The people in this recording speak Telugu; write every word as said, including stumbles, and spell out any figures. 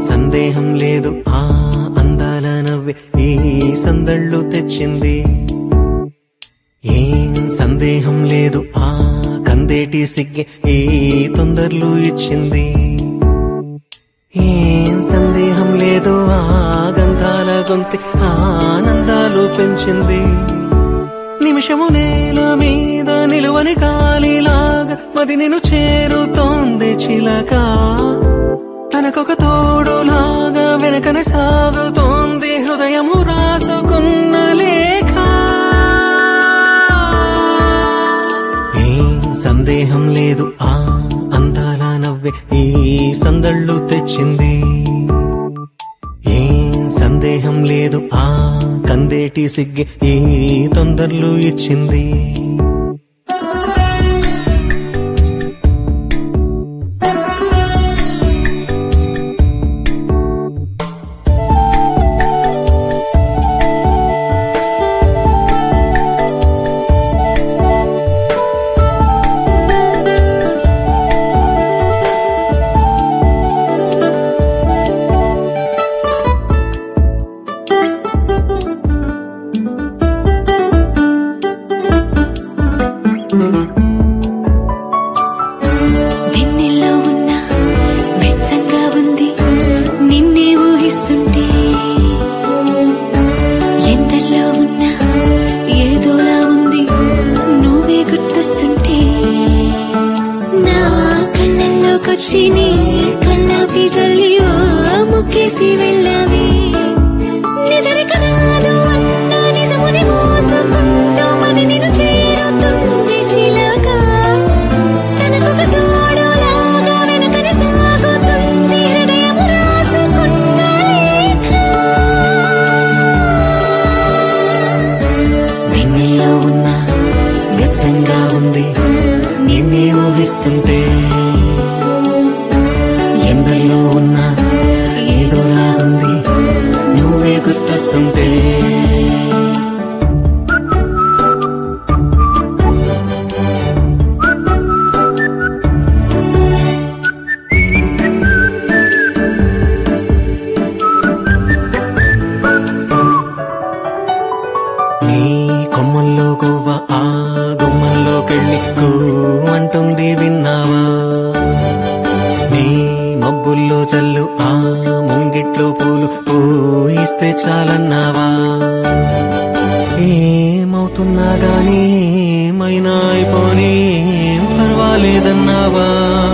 సందేహం లేదు ఆ అందాల నవ్వే ఈ సందళ్ళు తెచ్చింది. ఏం సందేహం లేదు ఆ కందేటి సిగ్గే ఈ తొందరలు ఇచ్చింది. ఏం సందేహం లేదు ఆ గంధాల గొంతి ఆనందాలు పెంచింది. నిమిషము నేల మీద నిలువని గాలిలాగా మది నిన్ను చేరుతోంది చిలక. తనకొక తోడులాగా వెనకనే సాగుతోంది హృదయము రాసుకున్న లేఖ. ఏం సందేహం లేదు ఆ అందాల నవ్వే ఈ సందళ్ళు తెచ్చింది. ఏం సందేహం లేదు ఆ కందేటి సిగ్గే ఈ తొందరలు ఇచ్చింది. వెన్నెల్లో ఉన్న వెచ్చంగా ఉంది నిన్నే ఊహిస్తుంటే. ఎందరిలో ఉన్న ఏదోలా ఉంది నువ్వే గుర్తొస్తుంటే. నా కళ్ళల్లోకొచ్చి నీ కళ్ళాపి జల్లి ఓ ముక్కేసి వెళ్ళావి. నిదరక రాదు అన్న నిజముని మోసుకుంటూ మది నిన్ను చేరుతుంది చిలక. తనకొక తోడులాగా వెనకనే సాగుతుంది హృదయము రాసుకున్న లేఖ. వెన్నెల్లో ఉన్న వెచ్చంగా ఉంది నిన్నే ఊహిస్తుంటే. ఎందరిలో ఉన్న ఏదోలా ఉంది నువ్వే గుర్తొస్తుంటే. నీ కొమ్మల్లో గువ్వ ఆ గుమ్మల్లోకెళ్ళి కూ అంటుంది విన్నావా. నీ మబ్బుల్లో చల్లు ఆ ముంగిట్లో పూలు పూయిస్తే చాలన్నావా. ఏమవుతున్నా గానీ ఏమైనా అయిపోనీ ఏం పర్వాలేదన్నావా.